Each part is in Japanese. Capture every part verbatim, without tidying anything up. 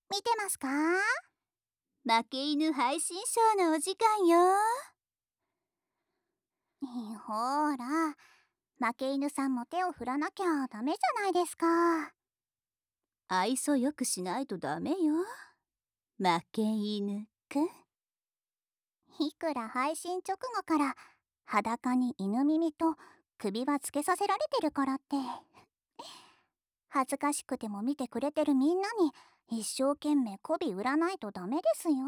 見てますか？ 負け犬配信ショーのお時間よ。 ほーら、負け犬さんも手を振らなきゃダメじゃないですか。 愛想よくしないとダメよ。負け犬くん。 いくら配信直後から裸に犬耳と首輪つけさせられてるからって恥ずかしくても見てくれてるみんなに一生懸命媚び売らないとダメですよ。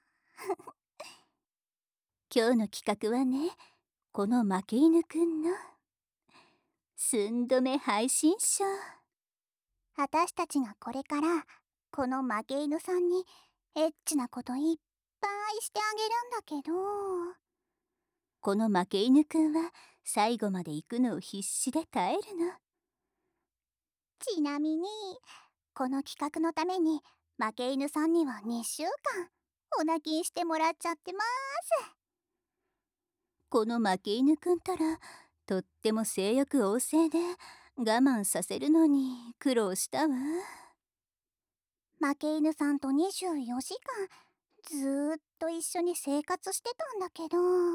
今日の企画はね、この負け犬くんの寸止め配信ショー。 私たちがこれからこの負け犬さんにエッチなこといっぱいしてあげるんだけど、 この負け犬くんは最後まで行くのを必死で耐えるの。 ちなみにこの企画のために負け犬さんにはにしゅうかんお泣きしてもらっちゃってます。 この負け犬くんたらとっても性欲旺盛で我慢させるのに苦労したわ。 負け犬さんとにじゅうよじかんずーっと一緒に生活してたんだけど、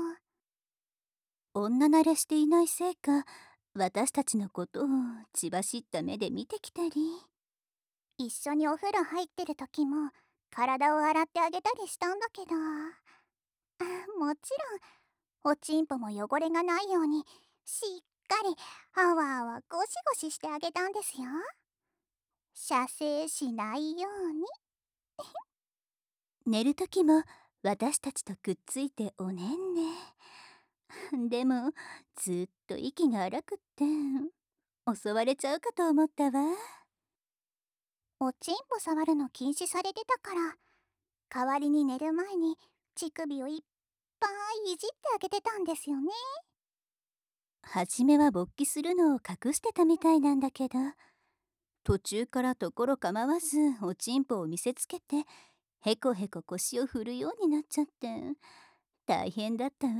女慣れしていないせいか、私たちのことを血走った目で見てきたり、 一緒にお風呂入ってる時も体を洗ってあげたりしたんだけど、あもちろんおちんぽも汚れがないようにしっかりあわあわゴシゴシしてあげたんですよ。射精しないように。 寝る時も私たちとくっついておねんね。でもずっと息が荒くって襲われちゃうかと思ったわ。 おちんぽ触るの禁止されてたから、代わりに寝る前に乳首をいっぱいいじってあげてたんですよね。 初めは勃起するのを隠してたみたいなんだけど、途中からところ構わずおちんぽを見せつけてへこへこ腰を振るようになっちゃって大変だったわ。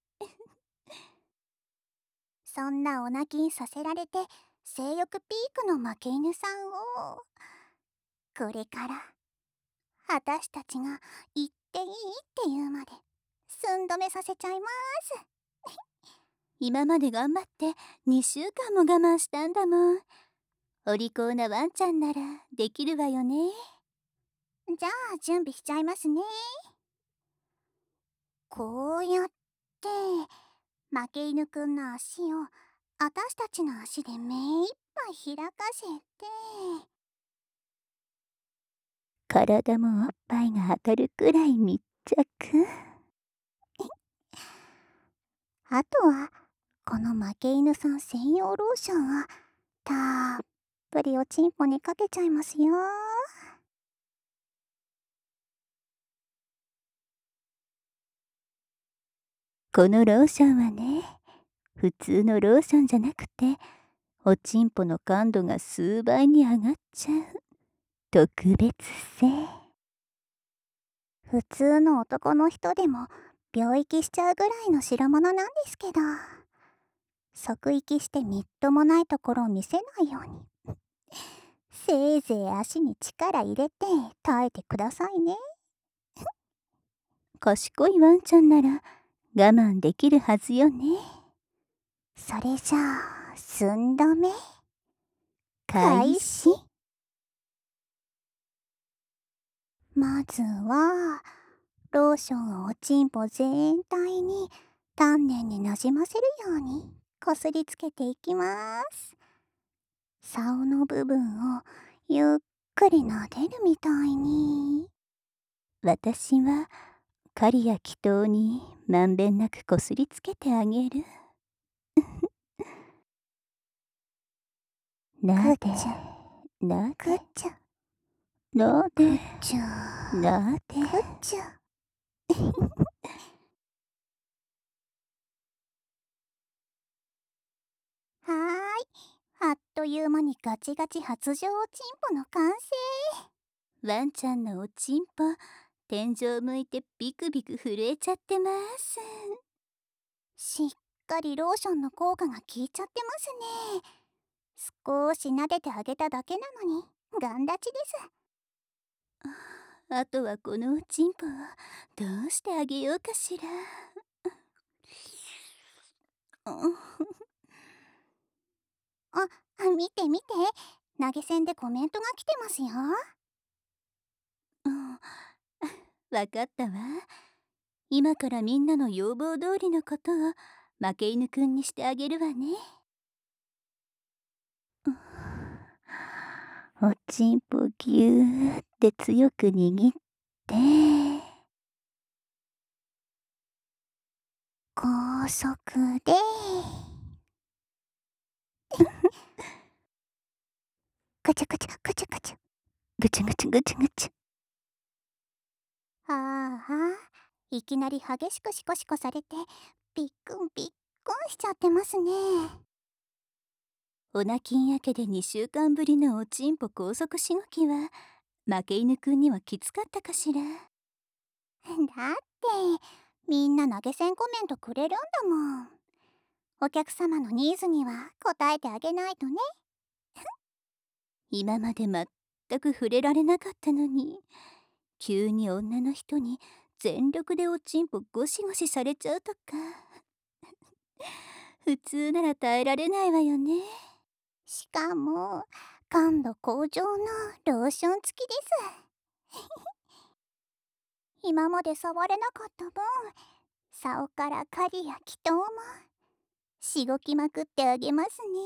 そんなお泣きにさせられて性欲ピークの負け犬さんを、これから私たちが言っていいって言うまで寸止めさせちゃいます。 今まで頑張ってにしゅうかんも我慢したんだもん。お利口なワンちゃんならできるわよね。 じゃあ準備しちゃいますね。こうやって負け犬くんの足を私たちの足で目いっぱい開かせて、 体もおっぱいが当たるくらい密着。 あとはこの負け犬さん専用ローションをたっぷりおちんぽにかけちゃいますよ。 このローションはね、普通のローションじゃなくておちんぽの感度が数倍に上がっちゃう特別製。 普通の男の人でも病気しちゃうぐらいの代物なんですけど、即息してみっともないところを見せないようにせいぜい足に力入れて耐えてくださいね。 賢いワンちゃんなら我慢できるはずよね。 それじゃあ寸止め開始。 まずはローションをおちんぽ全体に丹念になじませるようにこすりつけていきます。竿の部分をゆっくり撫でるみたいに。 私は狩りや祈祷にまんべんなくこすりつけてあげる。なでグッチュなでグッチュなグッでチュなで。 グッチュはーい、あっという間にガチガチ発情おちんぽの完成。 ワンちゃんのおちんぽ天井向いてビクビク震えちゃってます。 しっかりローションの効果が効いちゃってますね。少し撫でてあげただけなのにガン立ちです。 あとはこのおちんぽをどうしてあげようかしら。 あ、見て見て、投げ銭でコメントが来てますよ。 うん、わかったわ。今からみんなの要望通りのことを負け犬くんにしてあげるわね。おちんぽぎゅーって強く握って、 高速でぐちゃぐちゃぐちゃぐちゃぐちゃぐちゃぐちゃぐちゃ。 ああ、いきなり激しくシコシコされてびっくんびっくんしちゃってますね。 おなきんやけでにしゅうかんぶりのおちんぽ高速しごきは負け犬くんにはきつかったかしら。 だってみんな投げ銭コメントくれるんだもん。お客様のニーズには応えてあげないとね。 今まで全く触れられなかったのに、急に女の人に全力でおちんぽゴシゴシされちゃうとか普通なら耐えられないわよね。 しかも感度向上のローション付きです今まで触れなかった分、竿から狩りや祈祷もしごきまくってあげますね。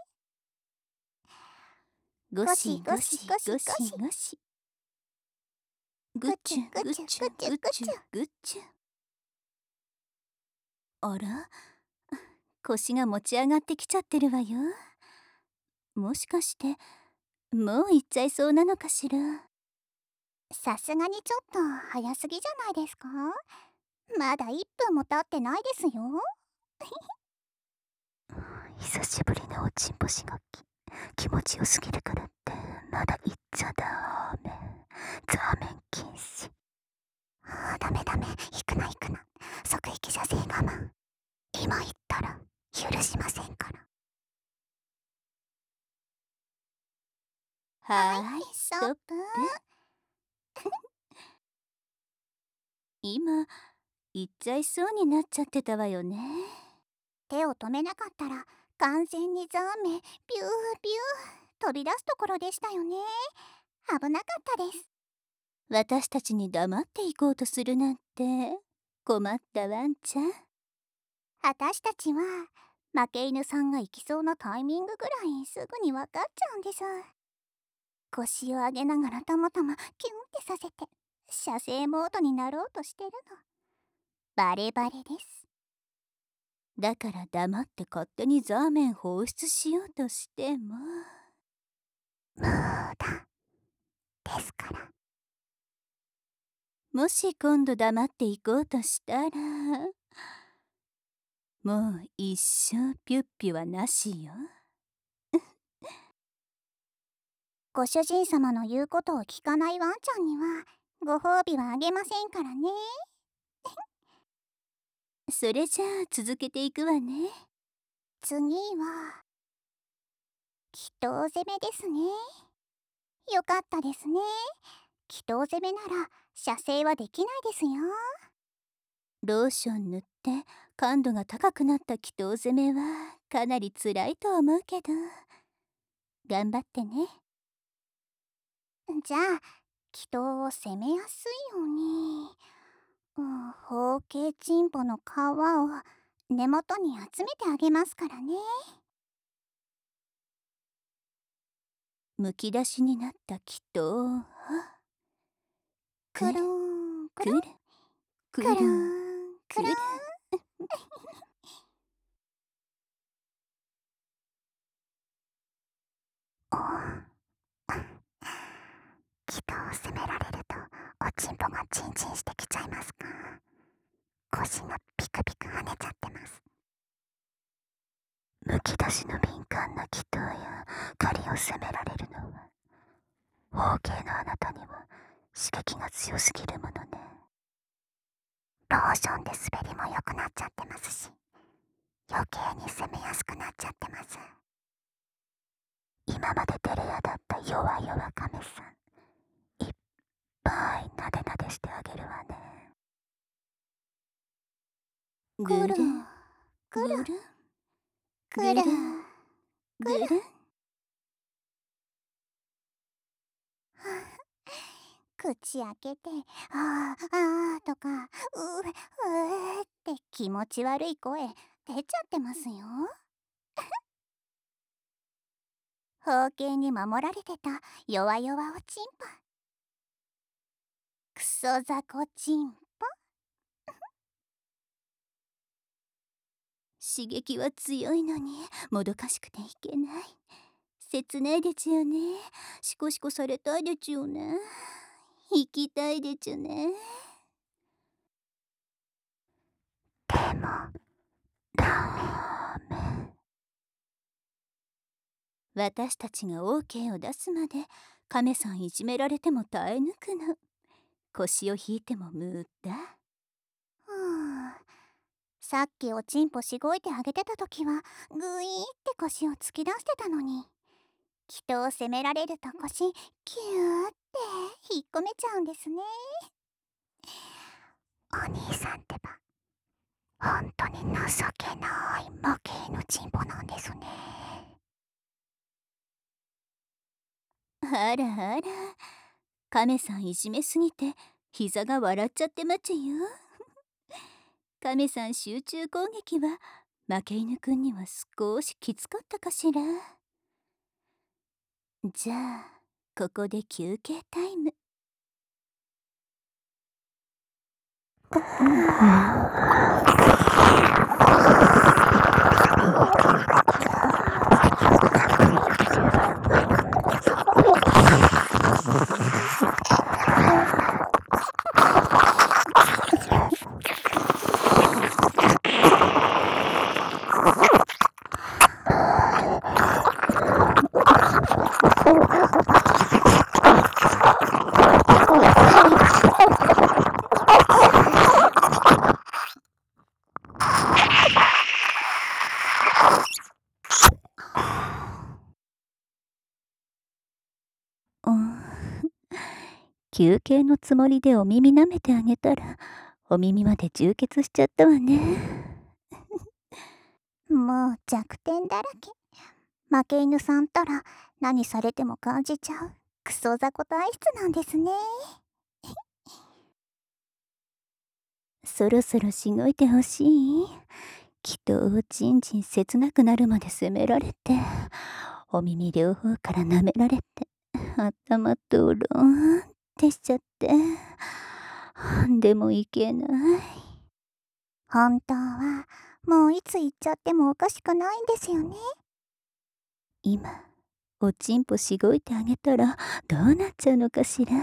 ゴシゴシゴシゴシ、ぐちゅぐちゅぐちゅぐちゅ。あら、腰が持ち上がってきちゃってるわよ。もしかしてもう行っちゃいそうなのかしら。 さすがにちょっと早すぎじゃないですか。まだいっぷんも経ってないですよ久しぶりのおちんぽしごき、気持ちよすぎるからってまだ行っちゃダメ。ザーメン禁止。 あーダメダメ、行くな行くな、即域射精我慢。今言ったら許しませんから。 はーい、 ストップ。 今行っちゃいそうになっちゃってたわよね。 手を止めなかったら完全にザーメンビュービュー飛び出すところでしたよね。危なかったです。 私たちに黙っていこうとするなんて困ったワンちゃん。 私たちは負け犬さんが行きそうなタイミングぐらいすぐに分かっちゃうんです。腰を上げながらたまたまキュンってさせて射精モードになろうとしてるのバレバレです。 だから黙って勝手にザーメン放出しようとしても無駄ですから。 もし今度黙っていこうとしたらもう一生ピュッピュはなしよ。 ご主人様の言うことを聞かないワンちゃんにはご褒美はあげませんからね。 それじゃあ続けていくわね。 次は祈祷攻めですね。よかったですね。祈祷攻めなら射精はできないですよ。 ローション塗って感度が高くなった祈祷攻めはかなり辛いと思うけど頑張ってね。 じゃあ祈祷を攻めやすいように、うん、包茎チンポの皮を根元に集めてあげますからね。 むき出しになった祈祷をくるんくくるるんくるくるんくるん祈祷を責められるとおちんぽがチンチンしてきちゃいますか。腰がピクピク跳ねちゃってます。 むき出しの敏感な祈祷や狩りを責められるのは包茎のあなたには刺激が強すぎるものね。 ローションで滑りも良くなっちゃってますし、余計に攻めやすくなっちゃってます。 今まで照れ屋だった弱々亀さん、いっけしてあげるわね。 くるくるぐるんくるぐるん。 口開けて「あーあー」とか「うううー」って気持ち悪い声出ちゃってますよ。包茎に守られてた弱々おちんぽ。クソザコチンポ。 刺激は強いのにもどかしくていけない。切ないでちゅよね。シコシコされたいでちゅよね。行きたいでちゅね。でもダメ。私たちが オーケー を出すまでカメさんいじめられても耐え抜くの。腰を引いても無駄。 ふう、さっきおちんぽしごいてあげてた時はグイーって腰を突き出してたのに、人を責められると腰キューって引っ込めちゃうんですね。お兄さんってば本当に情けない負けのちんぽなんですね。 あらあら、カメさんいじめすぎて膝が笑っちゃってまちゅよ。カメさん集中攻撃は負け犬くんには少しきつかったかしら。じゃあここで休憩タイム。休憩のつもりでお耳舐めてあげたらお耳まで充血しちゃったわね。 もう弱点だらけ。負け犬さんったら何されても感じちゃうクソ雑魚体質なんですね。 そろそろしごいてほしい。きっとじんじん切なくなるまで責められて、お耳両方から舐められて、頭ドローンってしちゃって、でもいけない。 本当はもういつ行っちゃってもおかしくないんですよね。 今おちんぽしごいてあげたらどうなっちゃうのかしら。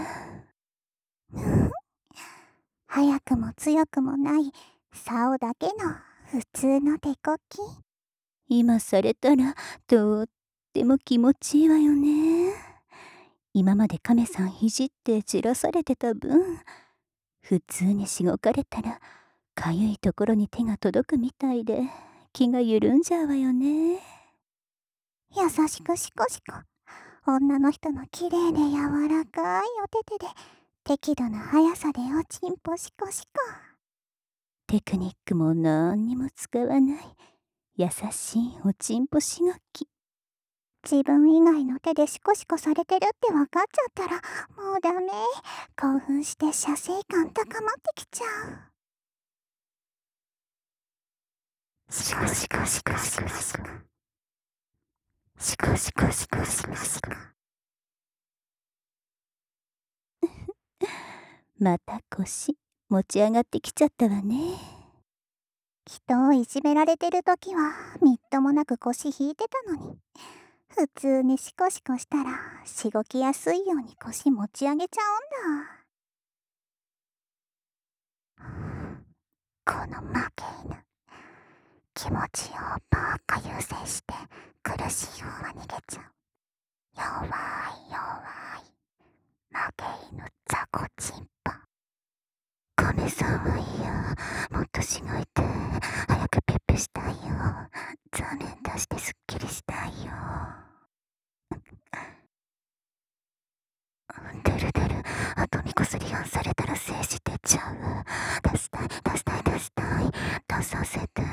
早くも強くもない竿だけの普通の手こき。 今されたらとっても気持ちいいわよね。今までカメさんいじってじらされてた分、普通にしごかれたらかゆいところに手が届くみたいで気が緩んじゃうわよね。 優しくシコシコ、女の人の綺麗で柔らかいお手手で適度な速さでおちんぽシコシコ。 テクニックもなんにも使わない優しいおちんぽしごき。 自分以外の手でシコシコされてるって分かっちゃったらもうダメ。興奮して射精感高まってきちゃう。シコシコシコシコシコシコシコシコシコシコ。 また腰持ち上がってきちゃったわね。 人をいじめられてる時はみっともなく腰引いてたのに、普通にシコシコしたらしごきやすいように腰持ち上げちゃうんだ。この負け犬、気持ちをばっか優先して苦しい方は逃げちゃう弱い弱い負け犬雑魚チンポ。カメさんはいいや、もっとしごいて早くペッペしたいよ。座面出してすっきりしたいよ。デルデルアトミコすり合されたら精子出ちゃう。出したい出したい出したい、出させて。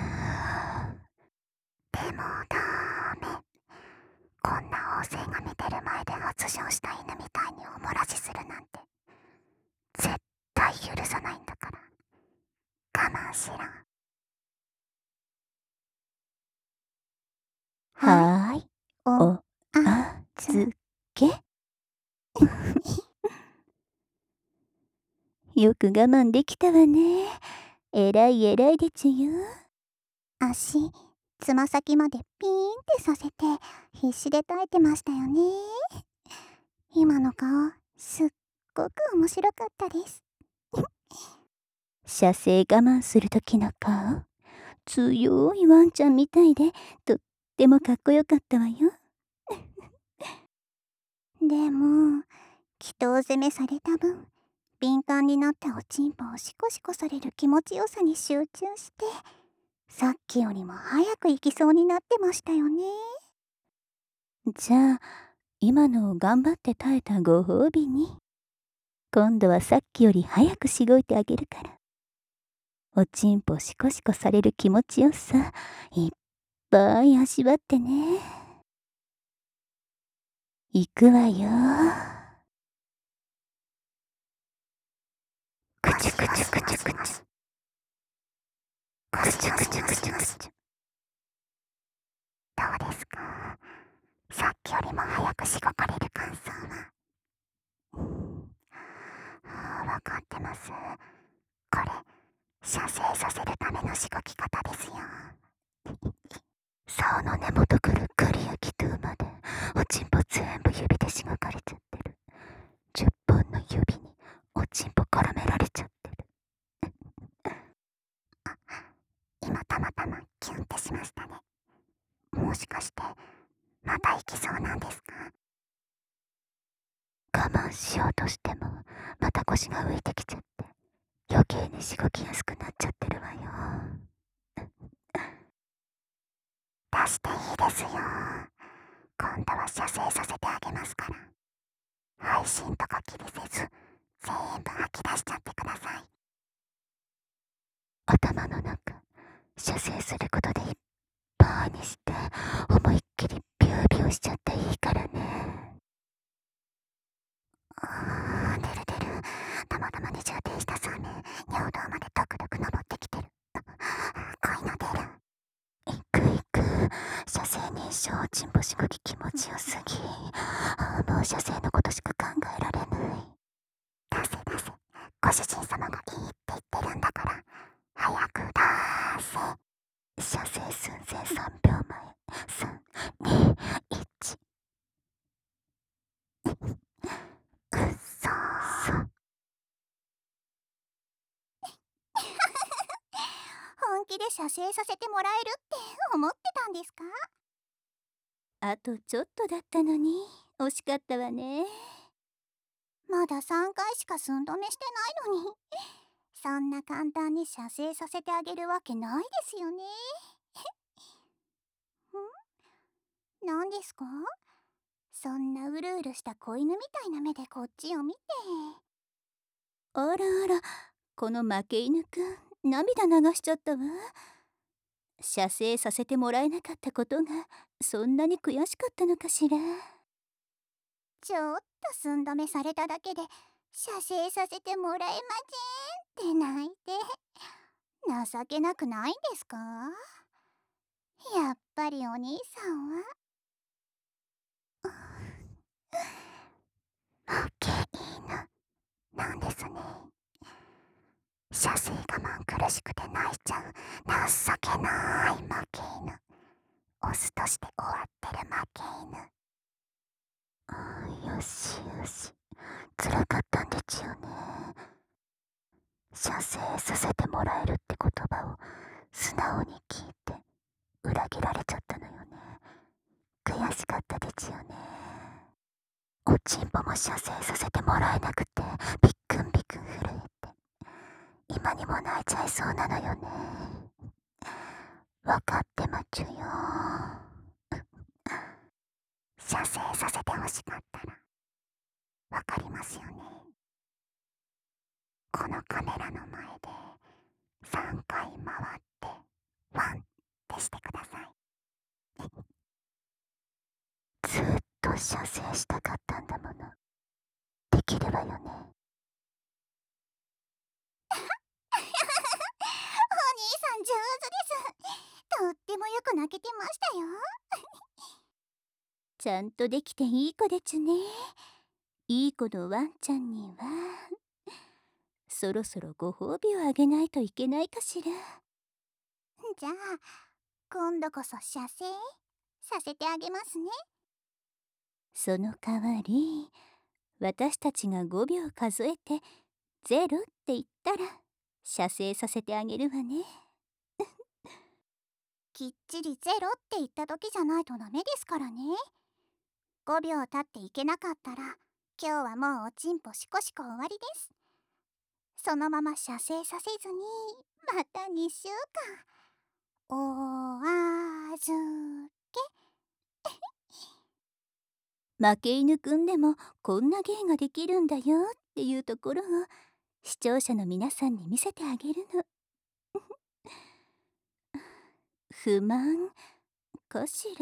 でもダメ。こんな大勢が見てる前で発情した犬みたいにおもらしするなんて絶対許さないんだから我慢しろ。 はーい、 おおあずけ。よく我慢できたわね。えらいえらいでちゅよ。 足つま先までピーンってさせて必死で耐えてましたよね。今の顔すっごく面白かったです。 射精我慢する時の顔、強いワンちゃんみたいでとってもかっこよかったわよ。 でも祈祷攻めされた分敏感になったおちんぽをシコシコされる気持ちよさに集中してさっきよりも早く行きそうになってましたよね。 じゃあ今のを頑張って耐えたご褒美に、今度はさっきより早くしごいてあげるから、おちんぽシコシコされる気持ちよさいっぱい味わってね。いくわよ。くちゅくちゅくちゅくちゅくちゅくちゅくちゅくちゅくちゅ。 どうですか、さっきよりも早くしごかれる感想は。あー、わかってます。これ射精させるためのしごき方ですよ。 竿の根元くるくり焼きトゥーまでおちんぽ全部指でしごかれちゃってる。じゅっぽんの指におちんぽ絡められちゃってる。 今たまたまキュンってしましたね。もしかしてまた行きそうなんですか？ 我慢しようとしてもまた腰が浮いてきちゃって余計にしごきやすくなっちゃってるわよ。 出していいですよ。今度は射精させてあげますから。配信とか気にせず全部吐き出しちゃってください。 頭の中射精することでいっぱいにして思いっきりビュービューしちゃっていいからね。 あー、出る出る。たまたまに充填したそうめん尿道までドクドク登ってきてる。濃いの出る。 いくいく、射精認証おちんぽしごき気持ちよすぎ。あーもう射精のことしか考えられない。 出せ出せ、ご主人様がいいって言ってるんだから早く出せ。 射精寸前さんびょうまえ。さん、に、いち。 くっそー。本気で射精させてもらえるって思ってたんですか？ あとちょっとだったのに惜しかったわね。 まださんかいしか寸止めしてないのにそんな簡単に射精させてあげるわけないですよね。ん？何ですか？そんなうるうるした子犬みたいな目でこっちを見て。 あらあら、この負け犬くん涙流しちゃったわ。射精させてもらえなかったことがそんなに悔しかったのかしら。 ちょっと寸止めされただけで射精させてもらえませんって泣いて情けなくないんですか？やっぱりお兄さんは負け犬なんですね。射精我慢苦しくて泣いちゃう情けない負け犬。オスとして終わってる負け犬。 あーよしよし、辛かったんでちゅよね。射精させてもらえるって言葉を素直に聞いて裏切られちゃったのよね。悔しかったでちゅよね。おちんぽも射精させてもらえなくてビックンビクン震えて今にも泣いちゃいそうなのよね。わかってまちゅよ。 射精させてほしかったらわかりますよね。 このカメラの前でさんかい回ってワンってしてください。ずっと射精したかったんだもの。できるわよね。お兄さん上手です。とってもよく泣けてましたよ。 ちゃんとできていい子でちゅね。いい子のワンちゃんにはそろそろご褒美をあげないといけないかしら。 じゃあ今度こそ射精させてあげますね。 その代わり私たちがごびょう数えてゼロって言ったら射精させてあげるわね。 きっちりゼロって言った時じゃないとダメですからね。ごびょう経っていけなかったら今日はもうおちんぽシコシコ終わりです。そのまま射精させずにまたにしゅうかんお預け。 負け犬くんでもこんな芸ができるんだよっていうところを視聴者の皆さんに見せてあげるの。不満かしら。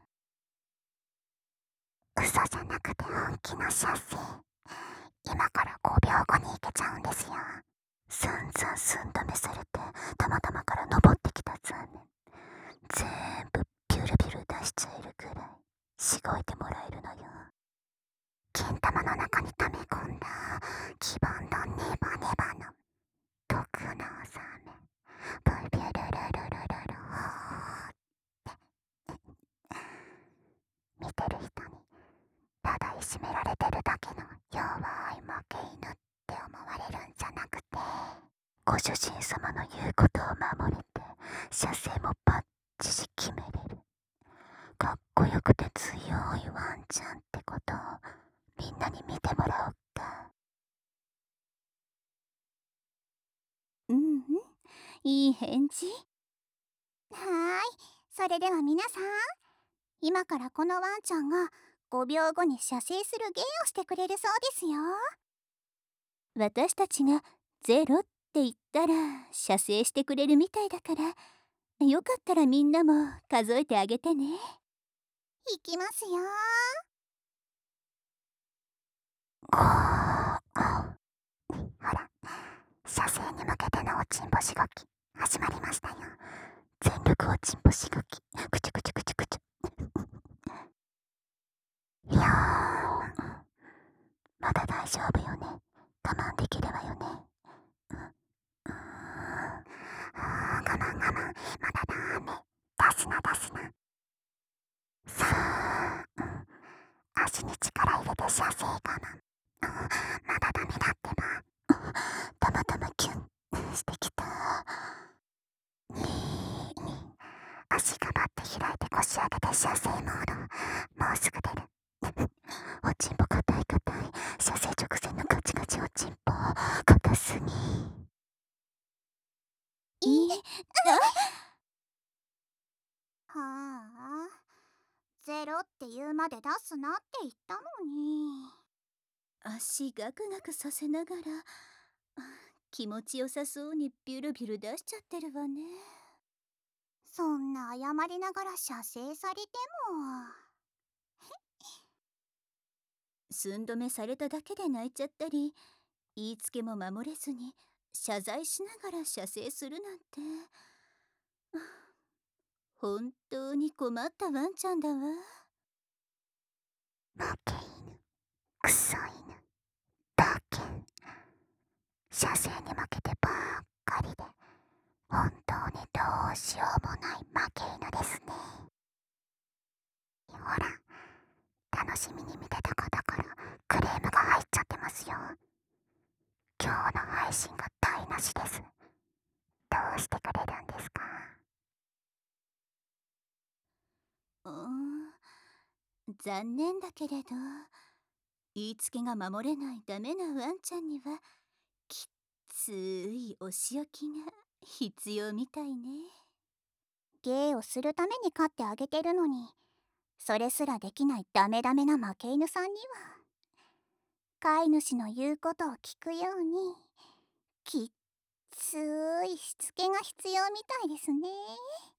嘘じゃなくて本気の射精。今からごびょうごに行けちゃうんですよ。すんずん寸止めされてたまたまから登ってきたザーメン全部ピュルピュル出しちゃえるくらいしごいてもらえるのよ。金玉の中に溜め込んだ黄ばんだネバネバの毒のザーメンブピュルルルルルル見てる人にただいじめられてるだけの弱い負け犬って思われるんじゃなくて、ご主人様の言うことを守れて射精もバッチシ決めれるかっこよくて強いワンちゃんってことをみんなに見てもらおうか。 うんうん、いい返事。 はーい、それでは皆さん、今からこのワンちゃんがごびょうごに射精する芸をしてくれるそうですよ。 私たちがゼロって言ったら射精してくれるみたいだから、よかったらみんなも数えてあげてね。 いきますよ。ごーほら、射精に向けてのおちんぽしごき始まりましたよ。全力おちんぽしごきくちゅくちゅくちゅくちゅよーん、まだ大丈夫よね。我慢できるわよね。うん、うーん、我慢我慢、まだダメ。出すな出すな。さー、うん、足に力入れて射精我慢。うん、まだダメだってば。たまたまキュンしてきた。にーに足がばって開いて腰上げて射精モード。もうすぐ出る。おちんぽ硬い硬い射精直前のガチガチおちんぽ硬すぎ。 いいはあ、ゼロって言うまで出すなって言ったのに。 足ガクガクさせながら気持ちよさそうにビュルビュル出しちゃってるわね。 そんな謝りながら射精されても。 寸止めされただけで泣いちゃったり、言いつけも守れずに謝罪しながら射精するなんて、本当に困ったワンちゃんだわ。 負け犬、クソ犬、だけ射精に負けてばっかりで本当にどうしようもない負け犬ですね。ほら、楽しみに見てた方からクレームが入っちゃってますよ。今日の配信が台無しです。どうしてくれるんですか？ うーん、残念だけれど言いつけが守れないダメなワンちゃんにはきっついお仕置きが必要みたいね。 芸をするために飼ってあげてるのに、それすらできないダメダメな負け犬さんには飼い主の言うことを聞くようにきっつーいしつけが必要みたいですね。